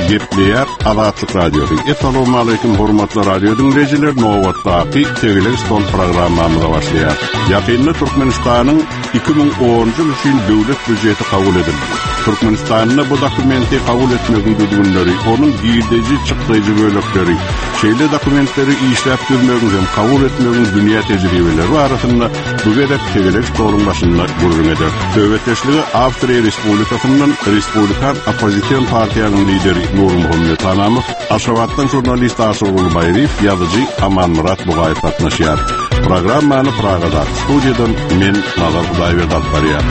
Gepleyer Azatlyk Radiosu. Assalamu alaykum hormatly radio dinleyijiler. Nowatdaky Tegeler Stol programmamyza başlaýar. Ýakynda Türkmenistanyň 2010-njy ýylyň döwlet büdjeti kabul edildi. Türkmenistanyň bu dokumenti kabul etmegi düdünleri, onuň giýdeji çykdyjy bölekleri, şeýle dokumentleri işläp görmegi hem kabul etmegi dünýä tejribeleri barasynda bu gerek Tegeler Stoluň başynda gurrun eder. Döwletçiligi Awstriýa Respublikasyndan Respublikan Opozisiýon partiýanyň lideri Nurum Muhammed Tanamov, Aşgabatdan jurnalist Asygul Bayriýew, ýazyjy Aman Murat Bugaýew gatnaşýar. Programmany Pragada studiýadan men Nazar Hudaýberdi alyp barýar.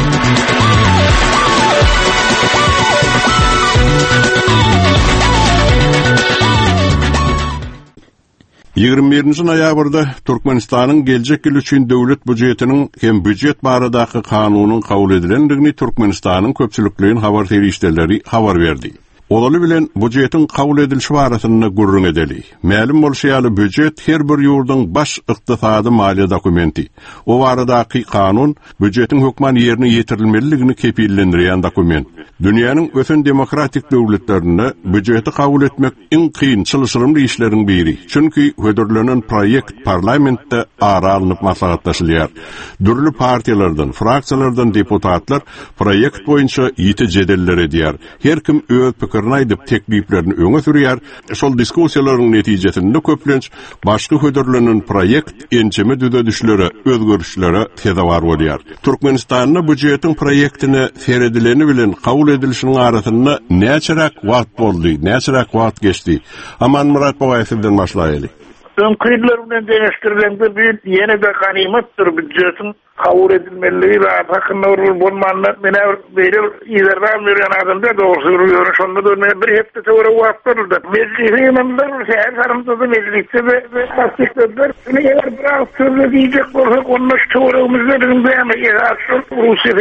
21-nji noýabrda Türkmenistanyň geljek ýyl üçin döwlet budjetiniň hem budjet baradaky kanunyň kabul edilendigini Türkmenistanyň köpçülikligiň habar terişleri habar berdi. Olaly bilen budjetin kabul edilişi barasynda gurrun edeli. Ma'lum bolşaýaly budjet her bir ýurdyň baş ykdysady maliýe dokumenti. O baradaky kanun budjetin hökman ýerine ýetirilmeliligini kepillendirýän dokument. Dünýäniň ösen demokratik döwletlerinde budjeti kabul etmek iň kyn çylşyrymly işleriň biri. Çünki hödürlenen proýekt parlamentde ara alınıp maslahatlaşylýar. Dürli partiýalardan, fraksiýalardan deputatlar proýekt boýunça ýiti jedeller edýär. Her kim öz pikirini aýdyp tekliplerini öňe sürýär. Şol diskussiýalaryň netijesinde köplenç başga hödürlenen proýekt ençeme düze düşlere, özgörüşlere tezawar bolýar. Türkmenistanyň budjetin proýektine seredileni bilen kabul edilişiniň arasynda näçerak wagt boldy, näçerak wagt geçdi. Aman Murat Bugaýewden başlaýaly. Önküýlerimden deňeşdirgende bir ýene de ganymatdyr budjetin kabul edilmeligi we hakynda bolmanlar mene beýle ýerden berýän adamda dogry ýörüş onda da bir hepde töwre wagt boldy. Meclise member şäher sarymda mecliste we tasdikler eger biraz türlü diýjek bolsak onda töwregimizde beýle ýa-da Russiýa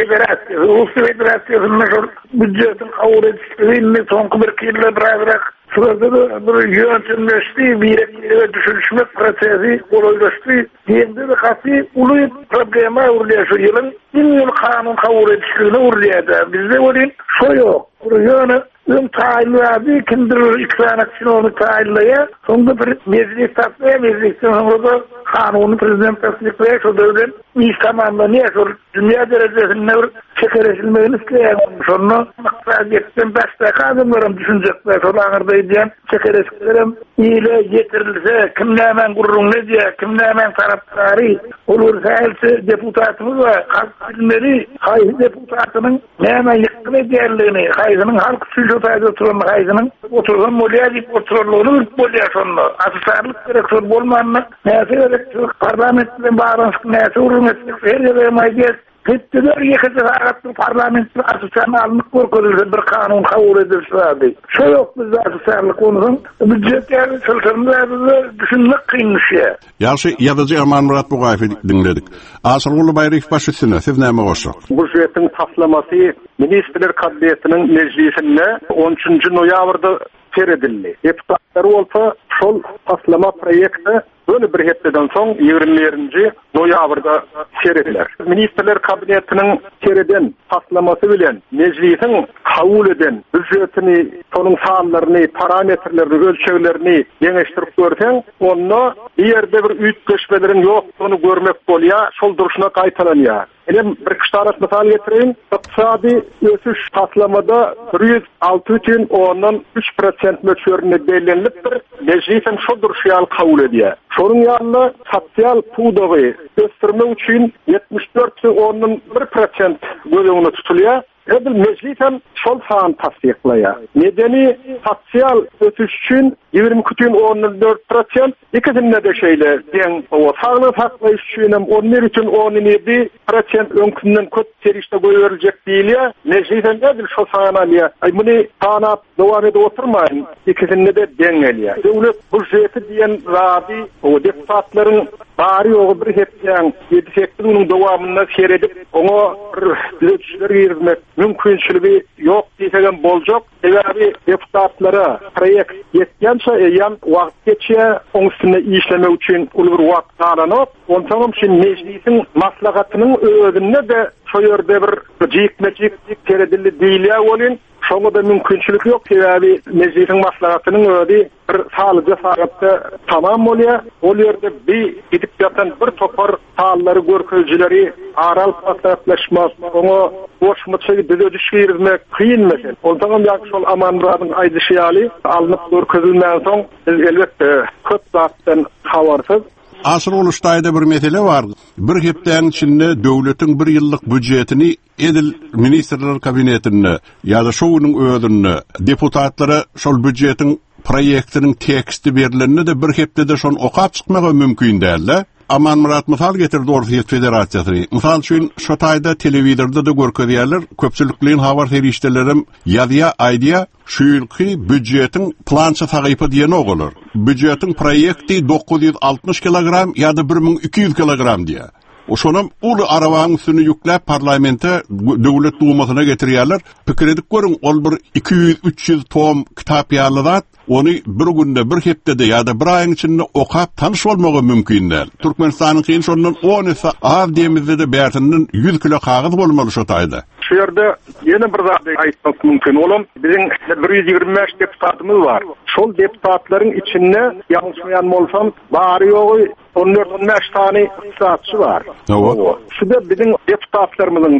Federatsiýasynyň budjetin kabul edilişini soňky bir ýylda birazrak sırada bir yöntemleşti, bir düşünme prosesi kolaylaştı. Diğerde de katı ulu problema uğraşıyor. Yılın kanun kabul edilişine uğraşıyor. Bizde öyle şey yok. Yani tayinli kimdir iktidarın onu tayinlaya. Sonunda bir meclis tatlaya, meclisin sonra kanunu prezident tasdiklaya, şu devlet iş tamamlanıyor. Dünya derecesinde çekereşilmeyini isteyen. Sonra maksadiyetten başta adımlarım düşünecekler. Sonra ağırdayken çekereşiklerim iyile getirilse, kimle hemen gururun ne diye, kimle hemen taraftarı olursa else deputatımız var. Halk bilimleri, hayır deputatının hemen yıkkın ediyerliğini, hayırının halk sülütayda oturan hayırının oturan molya deyip otururluğunu molya sonuna. Asısarlık gereksor bolmanına, neyse gereksor parlamentle bağırınsık neyse urun etmek, her yere maydiyiz. Heptiler yekete ağattır parlamentin asısarını alınık korkulursa bir kanun kabul edilse vardı. Şu yok bizde asısarlık onunun. Budjet yani sıltırında düşünmek kıymış ya. Yaxşı, ýazyjy Aman Murat Bugaýew dinledik. Asygul Bayriýew başçysyna siz näme goşak? Budjetin taslamasy Ministrler Kabinetiniň meclisinde 13-nji noýabrda seredildi. Deputatlar bolsa şol taslama proýekti böyle bir hepdeden soň 20-nji noýabrda serediler. Ministrler Kabinetiniň sereden taslamasy bilen meclisin kabul eden budjetini, tonuň sanlaryny, parametrlerini, ölçeglerini deňeşdirip görseň, onda ýerde bir üýtgeşmelerin ýoklugyny görmek bolýar, şol duruşuna gaýtalanýar. Elim bir kıştaras misal getirin, iqtisadi ösüş taslamada 106,3% möçörüne belirlenipdir. Meclisen şu duruşyal kabul edýär. Şonun ýanynda sosial pudagy ösdürme üçin 74,1% gözeňine tutulýar. Edil meclisen şol san tasdikleýär. Nedeni sosial ösüş üçin 22,4%, ikisinde de şeýle deň o saglyk saklaýyş üçin 11,17% öňkünden köp terişde goýuljak diýilýär. Meclisen edil şol san alýar. Muny sanap dowam edip oturmaýyn. İkisinde de deň gelýär. Döwlet budjeti diýen rady o deputatlaryň bari ýogy bir hepden 7-8 dowamynda seredip oňa düzeltişler ýermek mümkinçiligi ýok diýsen boljak. Egabi deputatlara proyekt yetkençe eýan wagt geçýär, oň üstünde işleme üçin ulur wagt galanyp, ondan soň meclisin maslahatynyň özünde de şo ýerde bir jikmejik teredilli diýilýär bolýan. Şoňa da mümkinçilik ýok. Egabi meclisin maslahatynyň özi bir salyja sagatda tamam bolýar. Ol ýerde bir gidip ýatan bir topar sallary görkezjileri aral pasatlaşmak, oňa boşmutçy düzüdüşe girmek kıyın mesele. Ondan ýa şol amanradyň aýdyşy ýaly alınıp görkezilmän soň biz elbetde köp zatdan habarsyz. Asıl oluştayda bir mesele var. Bir hepden içinde döwletiň bir ýyllyk budjetini edil ministrler kabinetine ýa-da şoňyň özüne deputatlara şol budjetiň proyektiniň teksti berilenini de bir hepde şon okap çykmagy mümkin däl. Aman Murat misal getirdi Orta Federasyasy. Misal üçin şu taýda telewizorda da görkezýärler, köpçülikliň habar ferişdelerim ýazýa aýdýa şu ýylky budjetiň plança sagypy diýen ogular. Budjetiň proyekti 960 kilogram ýa-da 1200 kilogram diýär. Oşonam ulu arabaň üstüne ýükläp parlamente döwlet dumasyna getirýärler. Pikir edip görüň, ol bir 200-300 tom kitap ýalyzat, ony bir günde bir hepde ýa-da bir aýyň içinde okap tanyş bolmagy mümkin däl. Türkmenistanyň kyn şondan 10 av demizde de bärtinden 100 kilo kagaz bolmaly şo taýda. Şu ýerde ýene bir zat aýtmak mümkin. Olam biziň 125 deputatymyz bar. Şol deputatlaryň içinde ýalňyşmaýan bolsam, bary ýogy 14-15 tane iktisatçı var. Şuda bizim deputatlarımızın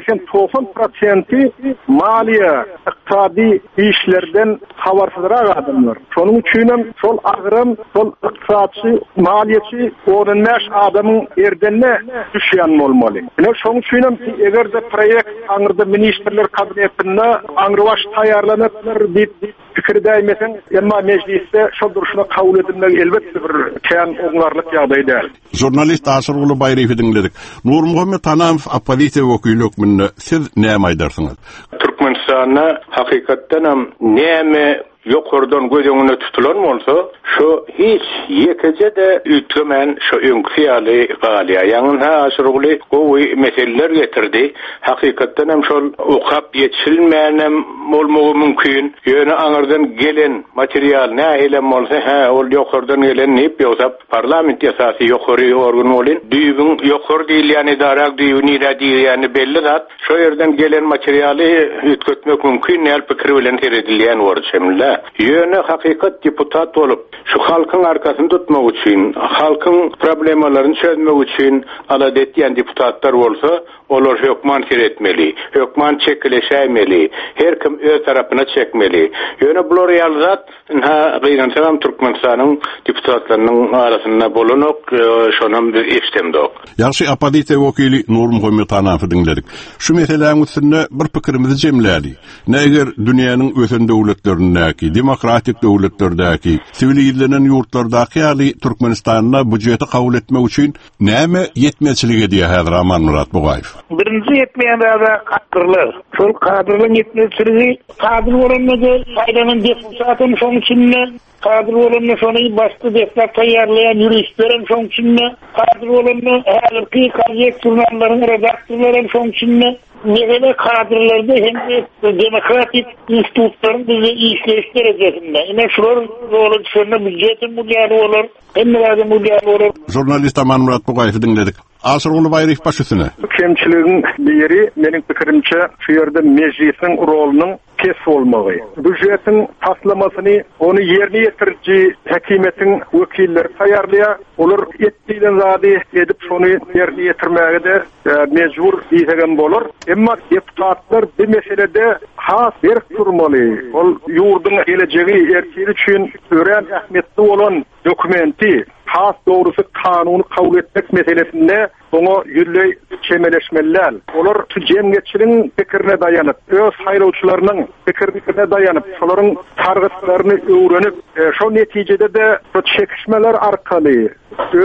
80-90% maliye, iqtisadi işlerden habarsızdırak adamlar. Şonun üçin sol agırım, sol iqtisatçı, maliyeci 15 adamın erdenine düşýän bolmaly. Şonun üçin eger de proyekt aňyrda ministrler kabinetinde aňrybaş taýarlanıp bir pikir däýmesen, emma mecliste şol duruşuna kabul edilmek elbetde bir kän oňarlyk ýagdaý däl. Jurnalist Asırgulu Bayraýewi dinledik. Nur Muhammed Tanamow opozisiýa wekillikminde siz näme aýdarsyňız? Türkmenistana hakykatdan hem näme yokurdan gözüňe tutulan bolsa, şu hiç yekece de ütgemen şu öňküýäli galya. Ýa-ni Asyrguly gowy meseleler getirdi. Hakykatdan hem şol okap ýetişilmeýän bolmagy mümkin. Ýöne aňyrdan gelen material nähile bolsa, ol yokurdan gelen näip ýoksa parlament ýasasy ýokary organ bolan. Düýbüň ýokary diýilýän idara düýbüni ýa-da belli zat. Şo ýerden gelen materialy ütgetmek mümkin. Näl pikir bilen teredilýän bolýar. Ýöne hakykat deputat bolup, şu halkyň arkasyny tutmak üçin, halkyň problemalaryny çözmek üçin aladet ýan deputatlar bolsa, olar hökman etmeli, hökman çekileşämeli, her kim öz tarapyna çekmeli. Ýöne bular ýalzat, gyýansam Türkmenistanyň deputatlarynyň arasynda bolanok, şonam bir istemdok. Ýaşy opozisiýa wekili Nur Muhammed Tanamow dinledik. Şu meseleň üstünde bir pikirimizi jemlädi. Näger dünýäniň ösen döwletlerindäki, demokratik döwletlerdäki, sivilizlenen ýurtlardaky ýaly Türkmenistanyna budjeti kabul etmek üçin näme ýetmeçilik edýär häzir Aman Murat Bogaýew? Birinci yetmeyen da kadrlar. Sol kadrların yetmesini kadr oranında faydanın deputatın son içinde kadr oranında sonu bastı defter tayarlayan yürüyüşlerin son içinde kadr oranında halkı kayıt jurnalların redaktörlerin son içinde Negele kadrlarda hem de demokratik institutların bize işleyişler edilmesinde. Yine şular olur, şuna budjetin mudyarı olur, hem de mudyarı olur. Jurnalist Aman Murat Bogaýew dinledik. Asyrguly Bayraýew başysyna. Kemçiligiň biri meniň pikirimçe şu ýerde meclisiň rolunyň kes bolmagy. Budjetiň taslamasyny onu ýerine ýetirji häkimetiň wekilleri taýarlaýar. Olar etdilen zady edip şonu ýerine ýetirmäge de mejbur diýen bolar. Emma deputatlar bu meselede has bir turmaly. Ol ýurduň gelejegi erkiri üçin ören ähmetli bolan dokumenti has doğrusu kanuny kabul etmek meselesinde onu ýürlüý çemeleşmeliler. Olar şu jemgyýetçiligiň pikirine daýanyp, öz haýrowçylarynyň pikirine daýanyp, şolaryň targytlaryny öwrenip, şo netijede de çekişmeler arkaly öz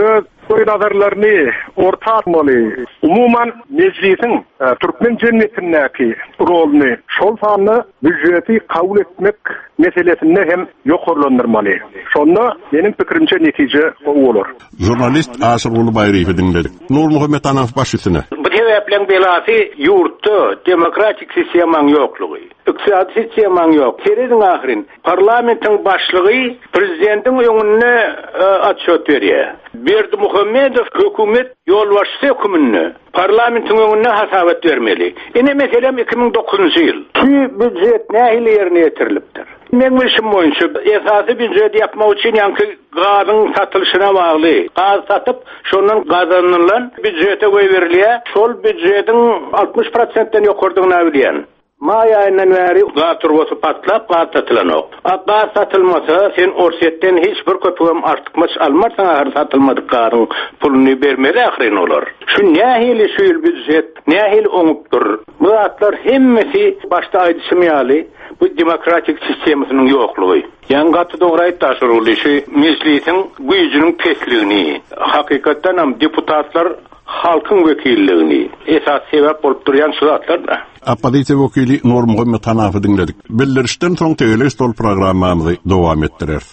toy nazarlarını orta atmalı. Umuman meclisin Türkmen cemiyetindeki rolünü şol sanlı bücreti kabul etmek meselesinde hem yokurlandırmalı. Şonda benim fikrimce netice o olur. Jurnalist Asırgulu Bayrı'yı dinledik. Nur Muhammed Anaf başüsüne. Bu sebeplen belası yurtta demokratik sistemin yokluğu. İktisadi sistemin yok. Terizin ahirin parlamentin başlığı prezidentin önüne atşot veriyor. Berdi Muhammedov hükümet yolbaşçısı hükümünü parlamentin önüne hasabat vermeli. Yine meselem 2009 yıl. Ki büdjet nehil yerine getirilipdir. Men bilişim boyunca esası büdjet yapmak için yankı gazın satılışına bağlı. Gaz satıp şondan kazanılan büdjete koy veriliyor. Şol büdjetin 60%'den yokurduğuna biliyen. May ayından beri gaz turbosu patlap gaz satılan ok. Gaz satılmasa sen orsetten hiçbir köpüğüm artıkmış almarsan ahir satılmadık gazın pulunu vermeli ahirin olur. Şu nehili şu yıl büdjet, nehil oňupdur. Bu atlar hemmesi başta aydışmayalı bu demokratik sistemisinin yokluğu. Yan gatı doğrayıp taşırılı şu meclisin gücünün pesliğini. Hakikaten hem deputatlar halkın vekilliğini esas sebep olup duran şu zatlar da. Apodite vekili Nur Muhammed Anaf'ı dinledik. Bildirişten soň tegelik stol programmamyzy dowam etdirer.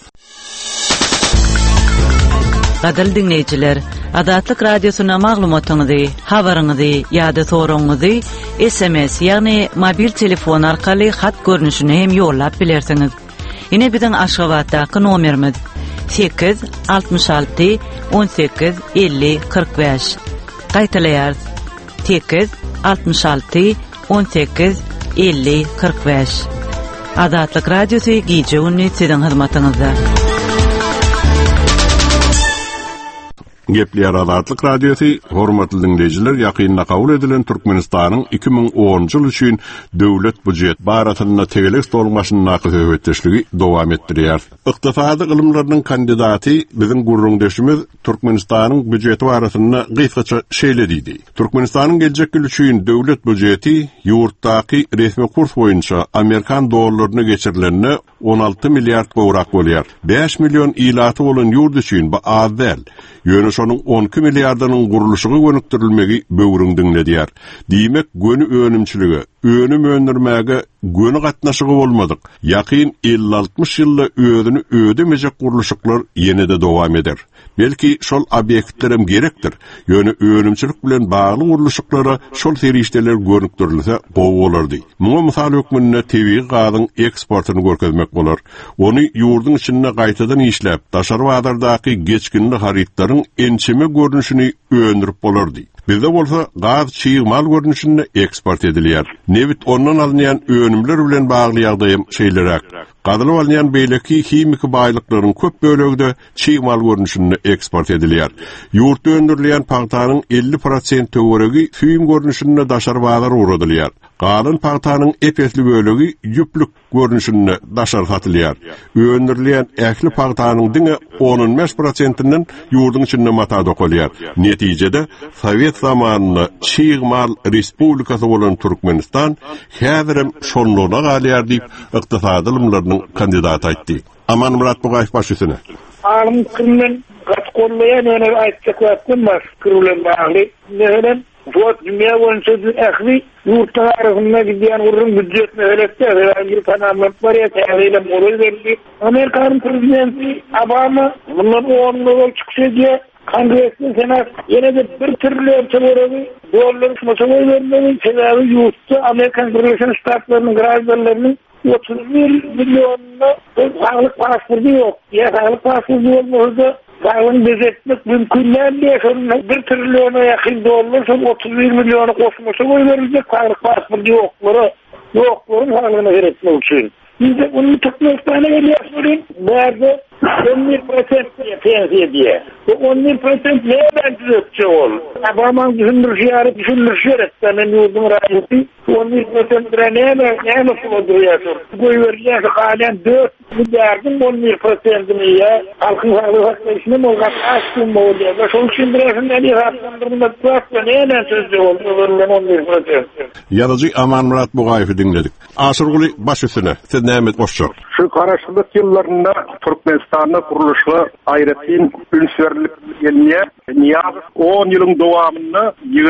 Gadal dinleyijiler, Adatlyk Radiosyna maglumatyňyzy, habaryňyzy ýa-da soraňyzy SMS ýagny mobil telefon arkaly hat görnüşine hem ýollap bilersiňiz. Ine biziň Aşgabatdaky nomerimiz 8 66 18 50 45. Gaýtaýar 8 66 18 50 45. Adatlyk Radiosy gije günni siziň hyzmatyňyzda. Gepli Adatlyk Radiosu, hormatly dinleyijiler, ýakynda kabul edilen Türkmenistanyň 2010 ýyl üçin döwlet budjet baratyna tegelik stolmaşynyň höwetdeşligi dowam etdirýär. Ykdysady ilmleriň kandidaty biziň gurrundaşymyz Türkmenistanyň budjeti baratyna gysgaça şeýledidi. Türkmenistanyň geljek ýyl üçin döwlet budjeti ýurtdaky resmi kurs boýunça Amerikan dollaryna geçirilenine 16 milliard gowrak bolýar. 5 milyon ilaty bolan ýurt üçin bu az däl. Ýöne şonuň 12 milliardynyň gurulşygy gönükdirilmegi böwrüň dinledýär. Diýmek gönü önümçiligi, önüm öndürmäge gönü gatnaşygy bolmadyk. Ýakyn 50-60 ýylda özüni ödemejek gurulşyklar ýene-de dowam eder. Belki şol obyektlerim gerekdir. Ýöne önümçilik bilen bagly gurulşyklara şol serişdeler gönükdirilse gowy bolardy. Muňa mysal hökmünde tebii gazyň eksportyny görkezmek bolar. Ony ýurdun içinde gaýtadan işläp, daşarbadardaky geçkinli haritlaryň ençeme görnüşini öndürüp bolardy. Bizde bolsa gaz çyýmal görnüşinde eksport edilýär. Nebit ondan alınýan önümler bilen bagly ýagdaýym şeýlerak. Gadylyp alınýan beýleki himik baýlyklaryň köp böleginde çyýmal görnüşinde eksport edilýär. Ýurtda öndürilen paňtanyň 50% töweregi süýüm görnüşinde daşarbadar uradylýar. Galan paňtanyň epesli bölegi ýüplük görnüşinde daşar satylýar. Öndürilen ähli paňtanyň diňe 15%-inden ýurdun içinde mata dokolýar. Netijede Sovet zamanında çyýmal respublikasy bolan Türkmenistan häzirem şonluğuna galýar diýip ykdysady ilmleriň kandidaty aýtdy. Aman Murat Bugaýew başysyna. Alym kimden gatkolmayan öne aýtjak var. Kurulan bagly. Nähelen bu dünya boýunça ähli ýurtlar arasynda gidýän urun büdjet meselesi bir tanamlat bar ýa täzeyle moral berdi. Amerikan prezidenti Obama bundan 10 ýyl çykşydy. Kongresden senat ýene-de 1 trillion dollar masawy bermeli. Sebebi ýurtda Amerikan Birleşik Ştatlarynyň graýdanlarynyň 31 milyonuna sağlık paspорту yok. Ya sağlık paspорту olmasa sağlığını bezetmek mümkün değil. 1 trilyona yakın dolar, 31 milyonu koşması koyuverecek sağlık paspорту yokları. Yokların sağlığına gerekmek için. Biz de bunu Türkmenistan'a geliyoruz. Nerede? 11% pensiye diye. Bu 11% nereden düzeltçe olur? Babamın düşündürüşerek senin yurdun rahisi 11% ne nasıl oduruyorsun? Koyuvereceğiz halen 4 milyardın 11%'ini ya. Halkın sağlığı haklaşını mı olacak? Aşkın mı olacak? Şol için birisinden iyi haklandırılmak varsa neyden sözde olur? 11%. Ýazyjy Aman Murat Bugaýew dinledik. Asyrguly başysyna, siz nämet goşjak? şu garaşlyk ýyllarynda Türkmenistanyň guruluşy aýratyn ünsürlik gelmeye niyaz 10 ýylyň dowamyny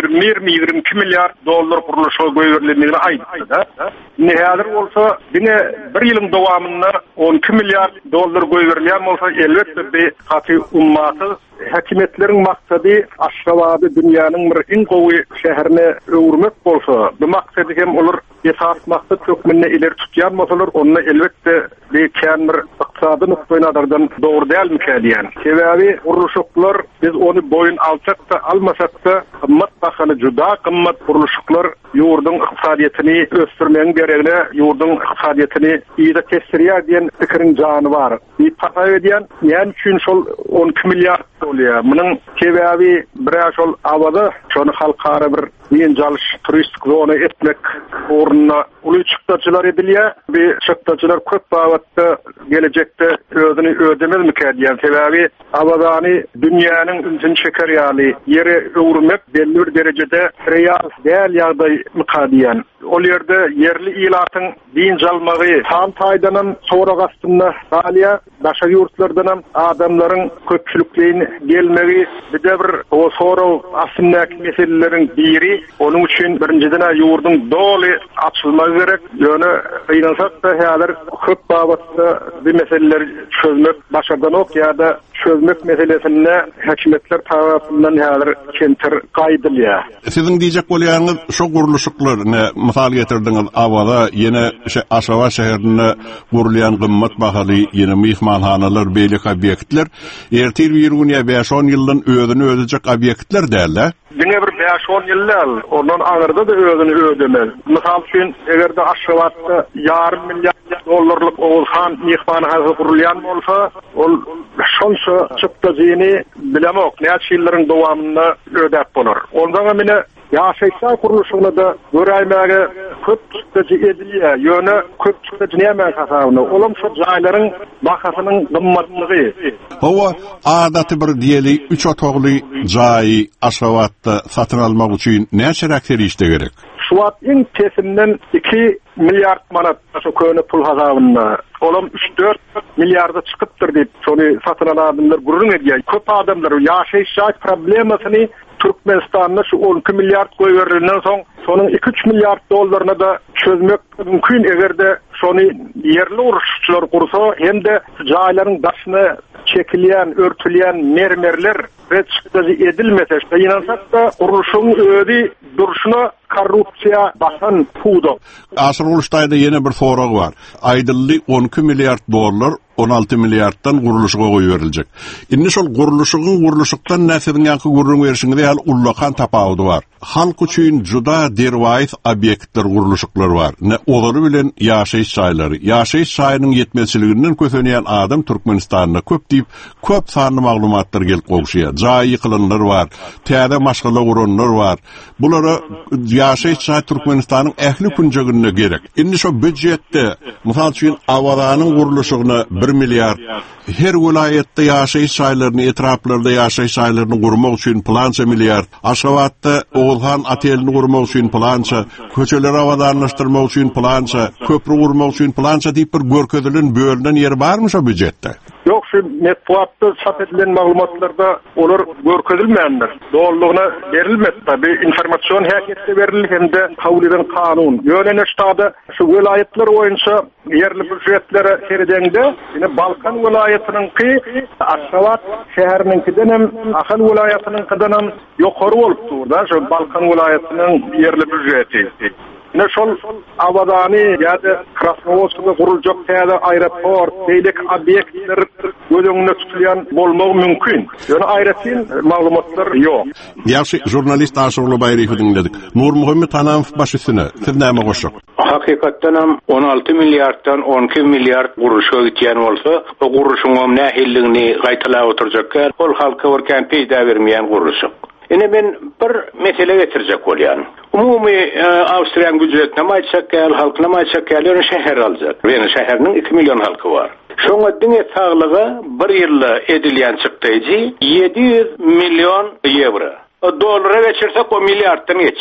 20-22 milliard dollar guruluşa göýürilmegini aýtdy da. Nähäler bolsa, bine 1 ýylyň dowamyny 12 milliard dollar göýürilýän bolsa, elbetde bir haky ummaty häkimetleriň maksady Aşgabatdy dünýäniň bir iň gowy şäherine öwürmek bolsa, bu maksady hem olar esas maksat hökmünde ileri tutýan bolsalar, onu elbetde bir kändir iqtisady nukdaýy nazardan dogry dälmikä diýen. Sebäbi guruluşyklar biz onu boyun alsak da almasak da kymmat bahaly juda kymmat guruluşyklar ýurdun iqtisadyetini ösdürmegiň geregine, ýurdun iqtisadyetini ýa-da tesirýär diýen pikiriň jany bar. Bir paha edýän, ýani üçin şol 12 milliard bolýar. Munyň sebäbi bir şol awada şonu halkara bir ýenjalış turistik zona etmek ornuna uly çykdaçylar edilýär. Bir çykdaçylar köp wagtda gelecekde özüni ödemezmikä diýen sebäbi awadany dünýäniň ünsün şeker ýaly ýere öwürmek belli bir derejede real däl ýagdaý mykadiýan. Ol ýerde yerli ilatyň din jalmagy tam taýdanam sonra gastynda Galya başga ýurtlardan adamlaryň köpçülikliğini gelmegi bir de bir o sonra asyndaky meselelerin biri. Onun üçin birinciden ýurdun doly açylmagy gerek. Ýöne ýynansak da häzir köp wagtda bir meseleleri çözmek başardan ok ýa-da çözmek meselesinde häkimetler tarapyndan häzir kentir gaýdylýar. Siziň diýjek bolýaňyz şo guruluşyklar, misal getirdiňiz awada ýene Aşgabat şäherine gurulýan gymmat bahaly ýene mehmanhanalar, beýlik obýektler, ertir bir ýa 5-10 ýyldan özüni ödejek obýektler däl. Dine bir 5-10 ýyllar, ondan agyrda da özüni ödemez. Misal üçin, egerde Aşgabatda yarım milyar dollarlyk Oğuzhan mehmanhanasy gurulýan bolsa, ol şonça çykdagyny bilemok, näçe ýyllaryň dowamyna ödäp bolar. Ondan mene ýaşaýsa guruluşyna da göräýmäge köp çykdagy edilýär. Ýöne köp çykdagy näme hasabyna? Olam şu jaýlaryň bahasynyň gymmatlygy. Hawa adaty bir diýeli 3 otogly jaý Aşgabatda satyn almak üçin näçe rakter işde gerek? Şuat iň tesinden 2 milyard manat şu köne pul hasabyna. Olam 3-4 milyarda çykypdyr diýip şonu satyn alanlar gurrun edýär. Köp adamlar ýaşaýyş problemasyny Türkmenistan'da şu 12 milyard koyverilenden son sonun 2-3 milyard dollaryna da çözmek mümkün egerde şonu yerli uruşçular kursa hem de jaýlaryň başyna çekilýän, örtülýän mermerler ve çykdagy edilmese, ýynansak da uruşyň özi duruşuna korrupsiya basan pudo. Asır uruşdaýda ýene bir sorag bar. Aýdylly 12 milyard dollar 16 milyarddan guruluşa goýuberilejek. Indi şol guruluşykdan näsediň ýaky gurrun berişinde ýa ullakan tapawdy bar. Halk üçin juda derwaýs obýektler guruluşyklar bar. Ne olary bilen ýaşaýyş jaýlary. Ýaşaýyş jaýynyň ýetmezçiliginden kösenýän adam Türkmenistanda köp diýip köp sanly maglumatlar gelip gowşýar. Jaý ýykylanlar bar, täze maşgala guranlar bar. Bulara ýaşaýyş jaý Türkmenistanyň ähli pünjegine gerek. Indi şo büdjetde mysal üçin awalanyň guruluşygyna 1 milyard her vilayetde ýaşaýyş jaýlaryny, etraplarda ýaşaýyş jaýlaryny gurmak üçin plança milyard, Aşgabatda Oğulhan atelini gurmak üçin plança, köçeleri awadanlaşdyrmak üçin plança, köprü gurmak üçin plança diýip bir görkezelen bölünen ýeri barmy şo büdjetde? Yok, şu metbuatda çap edilen maglumatlarda olar görkezilmeýänler. Doğrulugyna berilmez. Tabi informasyon häketde berilir hem de kabul eden kanun. Ýöne ştada şu vilayetler boýunça yerli büdjetlere seredende ýene Balkan vilayatynyňki Aşgabat şäheriniňkinden hem Ahal vilayatynyňkinden hem ýokary bolup durda. Şu Balkan vilayatynyň yerli büdjeti. Ne şol awadany ýa-da Krasnoyarskda guruljak täze aeroport, beýlik obýektler gözüňde tutulýan bolmagy mümkin. Ýöne aýratyn maglumatlar ýok. Ýaşy jurnalist Aşurly Baýryhy dinledik. Nur Muhammed Hanamow başysyny siz näme goşak? Hakykatdan hem 16 milyarddan 12 milyard guruşa gitýän bolsa, o guruşyň nähilligini gaýtalap oturjakka, ol halka berken peýda bermeýän guruşyk. Ene ben bir mesele getirjek bolýan. Umumy Awstriýanyň büdjetine maýçak halkyna maýçak ýa şäher aljak. Ýani şäheriniň 2 milyon halky bar. Şoňa diňe saglygy bir ýylda edilýän çykdyjy 700 milyon euro. O dollara geçirsek o milyarddan geçýär.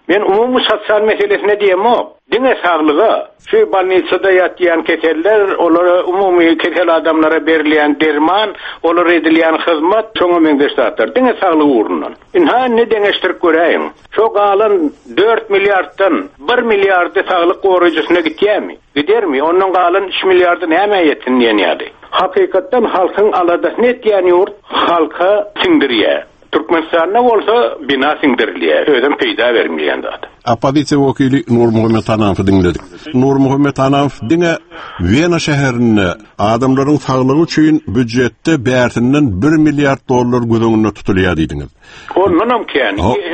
Men umumy sosyal meselesine diýemok. Diňe saglygy, şu balnitsada ýatýan keteller, olara umumy ketel adamlara berilýän derman, olara edilýän hyzmat çoňa meňdeşdir. Diňe saglygy urundan. Inha ne deňeşdirip göräýin? Şo galan 4 milliarddan 1 milliardy saglyk goraýjysyna gitýärmi? Gidermi? Ondan galan 3 milliardy näme ýetin diýenýärdi. Hakykatdan halkyň alada netýän ýurt halka singdirýär. Türkmenistan'da bolsa bina singdirilýär. Özüm peýda bermilýän zat. Opozisiýa wekili Nur Muhammed Tanawy dinledik. Nur Muhammed Tanawy diňe Wiyana şäherinde adamlaryň saglygy üçin büdjetde bärtinden 1 milliard dollar gödöňünde tutulýar diýdiňiz. Ondan hem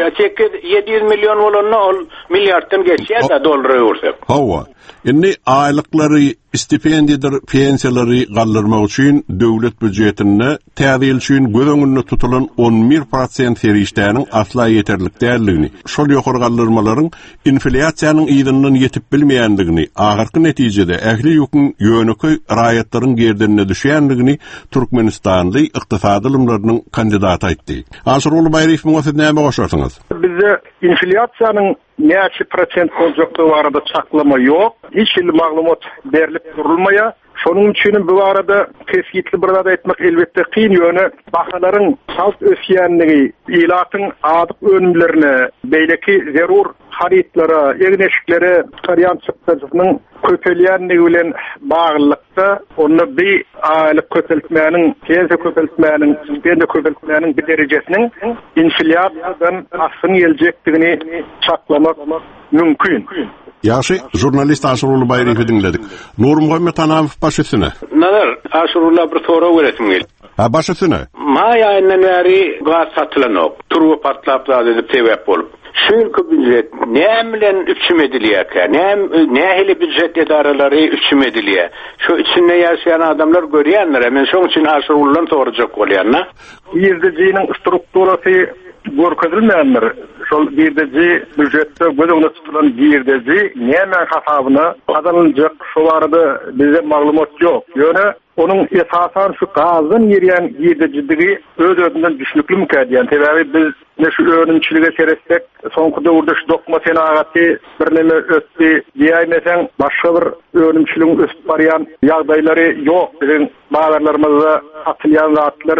700 milyon bolanna ol milliarddan geçýär da dollara ursak. Hawa. Inni aýlyklary, stipendiýalar, pensiýalary galdyrmak üçin döwlet büdjetine täzil üçin gödöňünde tutulan 11% serişdäniň asla ýeterlik däldigini, şol ýokary galdyrmalaryň inflasiýanyň ýygynyň ýetip bilmeýändigini, agyrky netijede ähli ýokun ýöneki raýatlaryň gerdenine düşýändigini Türkmenistanly ykdysady ilmläriniň kandidaty aýtdy. Aşyruly Baýryf muňa siz näme goşarsyňız? Bizde inflasiýanyň näçe prosent boljakdygy barada çaklama ýok. Hiç maglumat berilip durulmaýar. Şonuň üçin bu arada tespitli bir zat etmek elbette kyn ýöne bahalaryň salt ösýänligi, ilatyň adyk önümlerine, beýleki zerur haritlara, egneşiklere garýan çykdygynyň köpelýänligi bilen baglykda onu bir aýlyk köpeltmäniň, pensiýa köpeltmäniň, stipendiýa köpeltmäniň bir derejesiniň inflasiýadan asyn geljekdigini çaklamak mümkin. Ýaşy jurnalist Aşyruly Baýryfy dinledik. Nur Muhammed Tanawy başysyna. Nazar Aşyruly bir soru öwretim gel. Ha başysyna. May aýyndan bäri gaz satylanok, turby patlap edip sebäp bolup. Şu büdjet nämelen üçüm edilýär? Nähili büdjet edaralary üçüm edilýär? Şu içinde ýaşaýan adamlar görýänler, men şoň üçin Aşyrulydan sorajak bolýarna. Ýerdejiniň strukturasy görkezilmeýänler. Şol ýerdeji büdjetde gödöňde tutulan ýerdeji näme hasabyna kazanylacak şu barada bize maglumat ýok. Ýöne onun esasan şu gazyň ýerýän ýerdejidigi öz-özünden düşnükli mükaddiýän. Sebäbi biz ne şu önümçilige serestek soňky döwürde şu dokma senagaty bir neme ötdi diýäýmeseň başga bir önümçiligiň ösüp barýan ýagdaýlary ýok. Bizim baýlarlarymyzda atylýan zatlar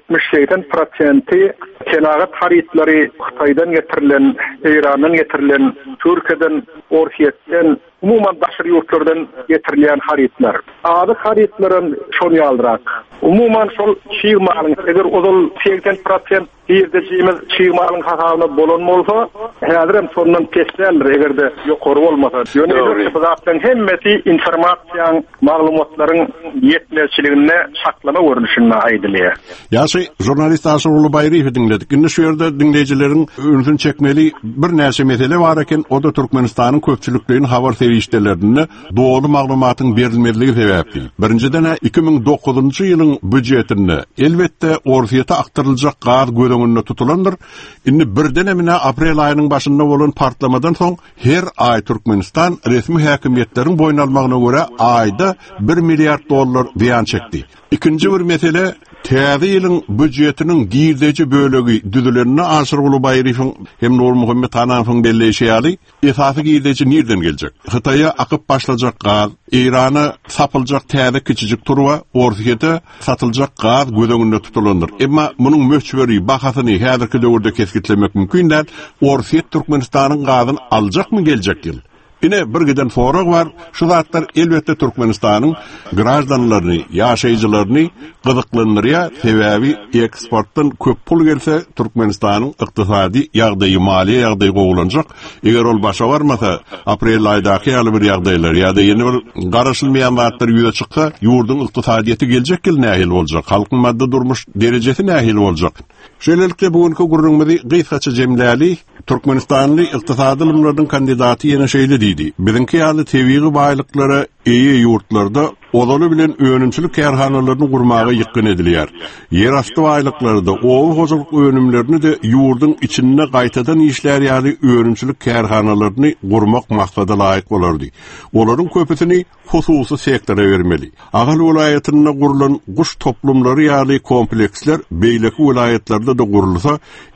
70-80% senagat haritlary Xitaydan getirilen, Irandan getirilen, Türkiýeden, Orsiýetden, umuman başga ýurtlardan getirilen haritlar. Ady haritlaryň şol ýaldyrak. Umuman şol çyýmalyň, eger ozal 80% ýerdejimiz çyýmalyň hasabyna bolan bolsa, häzir hem sondan kesler egerde ýokary bolmasa. Ýöne bu zatlaryň hemmeti informasiýaň, maglumatlaryň ýetmezçiligine saklama görnüşine aýdylýar. Ýaşy jurnalist Aşyruly Baýryfy dinledik. Indi şu ýerde dinleýijileriň öňüne çekmeli bir näçe mesele bar eken, o da Türkmenistanyň köpçülikliğinin habar serişdelerine doğru maglumatyň berilmezligi sebäpli. Birinciden 2009-njy ýylyň büdjetinde elbette orsiýete aktaryljak gaz gödöňünde tutulandyr. Indi birden emine aprel aýynyň başynda bolan partlamadan soň her ay Türkmenistan resmi häkimetleriň boyun almagyna görä aýda 1 milliard dollar ziyan çekdi. İkinci bir mesele täze ýylyň büdjetiniň girdeji bölegi düzülerine Aşyruly Baýryfyň hem Nur Muhammed Tanawyň belleşýäli esasy girdeji nerden geljek? Xitaýa akyp başlajak gaz, Irana sapyljak täze kiçijik turwa, orsiýete satyljak gaz gödöňünde tutulandyr. Emma munyň möçberi bahasyny häzirki döwürde keskitlemek mümkin däl. Orsiýet Türkmenistanyň gazyny aljakmy geljek ýyl? Ine bir giden forag var. Şu zatlar elbette Türkmenistanyň grajdanlaryny, ýaşaýjylaryny gyzyklandyrýar. Sebäbi eksportdan köp pul gelse Türkmenistanyň ykdysady ýagdaýy, maliýe ýagdaýy gowulanjak. Eger ol başa barmasa, aprel aýdaky ýaly bir ýagdaýlar ýa-da ýeni bir garaşylmaýan zatlar ýüze çyksa, ýurdun ykdysadyýety geljek ýyl nähil boljak, halkyň madda durmuş derejesi nähil boljak. Şeýlelikle bugünkü gurrunmyzy gysgaça jemläli Türkmenistanly ykdysady ilmläriniň kandidaty ýene şeýle diýdi. Birinki ýaly tebigy baýlyklara eýe ýurtlarda odaly bilen önümçilik kärhanalaryny gurmagy ýykyn edilýär. Yer asty baýlyklarynda owy hojalyk önümlerini de ýurdun içinde gaýtadan işler ýaly önümçilik kärhanalaryny gurmak maksada laýyk bolardy. Olaryň köpüsini hususy sektora bermeli. Agal vilayatynda gurulan guş toplumlary ýaly kompleksler beýleki vilayatlarda da gurulsa,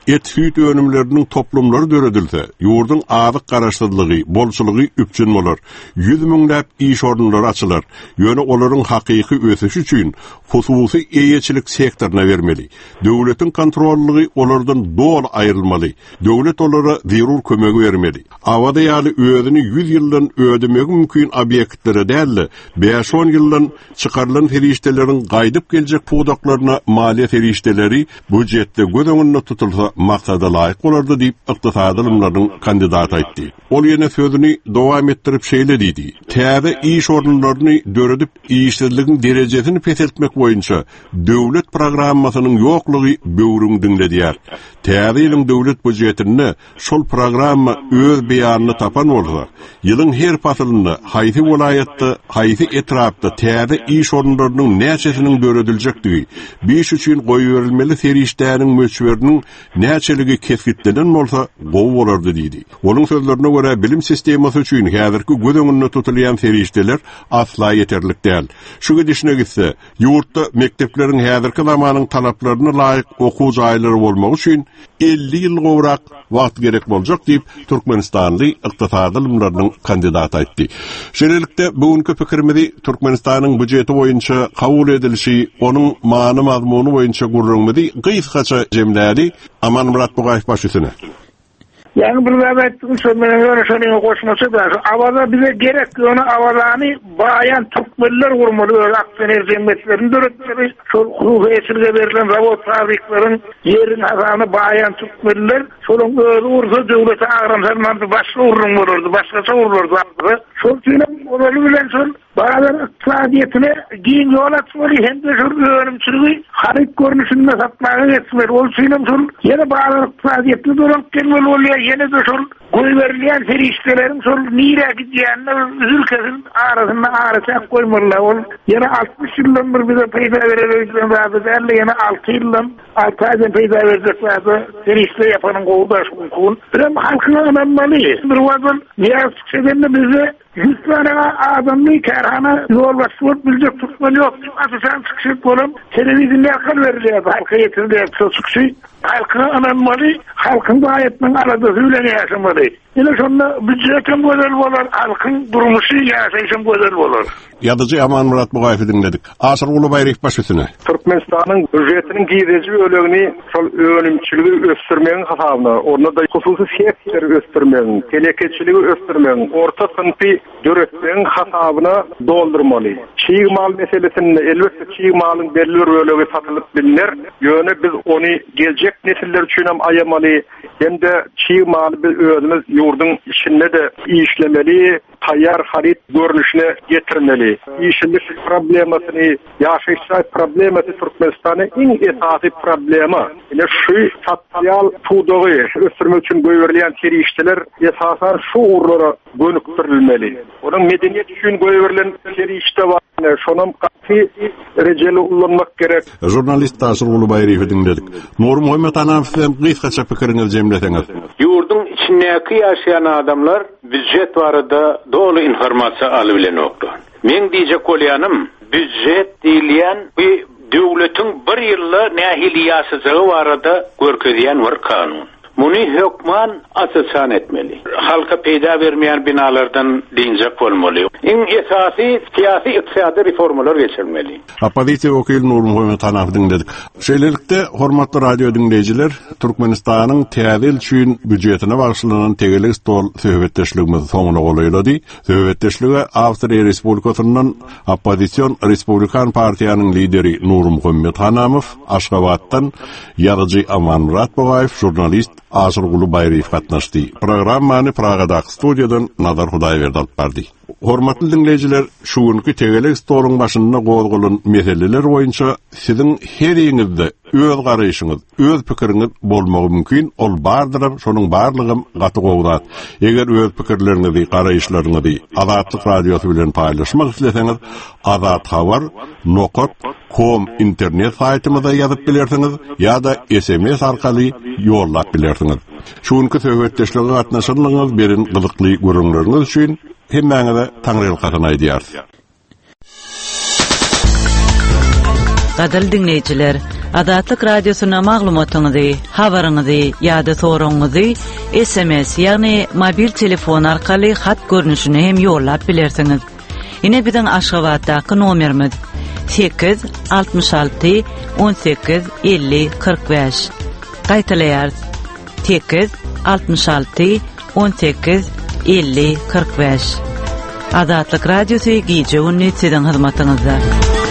et süýt önümlerinin toplumları döredilse, ýurdun azyk garaşsyzlygy, bolçylygy üpçün bolar. 100 miňläp iş ornlary açylar. Ýöne olaryň hakyky ösüşi üçin hususy eýeçilik sektoruna bermeli. Döwletiň kontrollygy olardan dol aýrylmaly. Döwlet olara zerur kömegi bermeli. Awada ýaly özüni 100 ýyldan ödemegi mümkin obýektlere däl, 5-10 ýyldan çykarylan ferişdeleriň gaýdyp geljek pudaklaryna maliýe ferişdeleri budjetde göz öňünde tutulsa maksada laýyk bolardy diýip ykdysady ilimleriň kandidaty aýtdy. Ol ýene sözüni dowam etdirip şeýle diýdi. Täze iş ornlaryny döredip işsizligiň derejesini peseltmek boýunça döwlet programmasynyň ýoklugy böwrüň diňledýär. Täze ýylyň döwlet budjetini şol programma öz beýanyny tapan bolsa, ýylyň her fasylynda haýsy welaýatda, haýsy etrapda täze iş ornlarynyň näçesiniň dörediljekligi, biş üçin goýuberilmeli serişdäniň möçberiniň näçeligi keskitlenen bolsa, gowy bolardy diýdi. Onuň sözlerine görä bilim sistemasy üçin häzirki göz öňünde tutulýan serişdeler asla ýeterlik däl. Şu gidişine gitse, ýurtda mektepleriň häzirki zamanyň talaplaryna laýyk okuw jaýlary bolmagy üçin 50 ýyl gowrak wagt gerek boljak diýip Türkmenistanly ykdysady ilimleriň kandidaty aýtdy. Şeýlelikde bugünkü pikirimizi Türkmenistanyň budjeti boýunça kabul edilişi, onuň many mazmuny boýunça gurrunmady gysgaça jemlädi. Aman Murat Bugaýew başysyna. Yani bir zaten sözlerine göre şöyle koşması da avada bize gerek onu avadani bayan Türkmenler vurmalı Akdeniz cemiyetlerinin döretleri şu hukukiyetine verilen robot fabriklerin yerin hazanı bayan Türkmenler şunun öyle vursa devlete ağramsanlardı başka vurulurdu başkası vurulurdu. Şu tüyünün oranı bilen son bazıları iktisadiyetine giyin yol atmalı hem de şu önümçülüğü harik görünüşünde satmaya geçmeli. O tüyünün son yine bazıları iktisadiyetine dolanıp gelmeli oluyor. Yine de sol koyverleyen feriştelerin sol nire gideceğine ülkesin arasında ağrısak koymalılar. Ol yine 60 yıldan bir bize peyda verecekler vardı derle yine 6 yıldan 6 aydan peyda vereceklerdi. Ferişte yapanın kovdaş hukukun. Hem halkına önemli. Bir vazın niyaz çıkışlarında bize 100 tane adamlı kerhana yol başlık bilecek tutmalı yok. Atısan çıkışık olun. Televizyonda akıl veriliyordu. Halka yetirdiler çıkışı. Halkına önemli. Halkın gayetinin arada hüyleni yaşamalı. Yine sonra bütçetin güzel olur. Halkın durmuşu yaşayışın güzel olur. Yadıcı Aman Murat Bugaýew dinledik. Asyr Ulubaýew başysyna. Türkmenistanyň budjetiniň giýreji bölegini şol önümçiligi ösdürmegiň hasabyna, orada da hususy sektor ösdürmegiň, telekeçiligi ösdürmegiň, orta sınıfy döretmegiň hasabyna doldurmaly. Çiğ mal meselesinde elbetde çiğ malyň belli bir bölegi satylyp bilinler. Ýöne biz ony geljek nesiller üçin hem aýamaly, hem de çiğ maly biz özümiz ýurdun içinde de işlemeli, tayyar harit görünüşüne getirmeli. İşçilik problemasyny, ýaşaýyş problematy Türkmenistanyň iň esasy problema. Ine şu sosial pudogy ösdürmek üçin goýberlen serişdeler esasan şu urlara gönükdirilmeli. Onuň medeniýet üçin goýberlen serişde bar. Şonam gaty rejeli ullanmak gerek. Jurnalist Asyr Ulubaýew dinledik. Nur Muhammed Anafiň gysgaça pikiriňizi jemleseňiz. Ýurdun içindäki ýaşaýan adamlar budjet barada dolu informasiýa alyp bilenokdy. Men diýjek bolýanym, budjet diýilýän bir döwletiň bir ýylly nähiliýasyzygy barada görkezýän bir kanun. Muny hökman asasan etmeli. Halka peýda bermeýän binalardan diňjek bolmaly. Iň esasy siýasy ykdysady reformalar geçirmeli. Opozisiýa wekili Nur Muhammed Anafiň dinledik. Şeýlelikde hormatly radio dinleýijiler, Türkmenistanyň täze üçin budjetine bagşlanan tegelik stol söhbetdeşligimiz soňuna golaýlady. Söhbetdeşlige Awstriýa Respublikasynyň Opposision Respublikan partiýanyň lideri Nur Muhammed Anafiň, Aşgabatdan ýaryjy Aman Murat Bugaýew, jurnalist Asyr Ulubaýew gatnaşdy. Programmany Pragadaky studiýadan Nazar Hudaýberdi alyp bardy. Hormatly dinleýijiler, şu günkü tegelik stoluň başynda gozgulan meseleler boýunça siziň her ýeňizde öz garaýyşyňyz, öz pikiriňiz bolmagy mümkin. Ol bardyr, şonuň barlygy gaty gowdat. Eger öz pikirleriňizi, garaýyşlaryňyzy Azatlyk Radiosy bilen paýlaşmak isleseňiz, azathabar.com internet saýtymyza ýazyp bilersiňiz ýa-da SMS arkaly ýollap bilersiňiz. Şu günkü söhbetdeşlige gatnaşyryňyz birin gyzykly görüňleriňiz üçin hemmäňize taňryl gatnaý diýär. Gadal dinleyijiler, Adatlyk Radiosyna maglumatyňyzy, habaryňyzy ýa-da soragyňyzy SMS ýagny mobil telefon arkaly hat görnüşine hem ýollap bilersiňiz. Ine biziň Aşgabatdaky nomerimiz 866 18 50 45. Gaýtaýar 866 18 50 45. Adatlyk Radiosu giýje unnetçiň hyzmatyňyzda.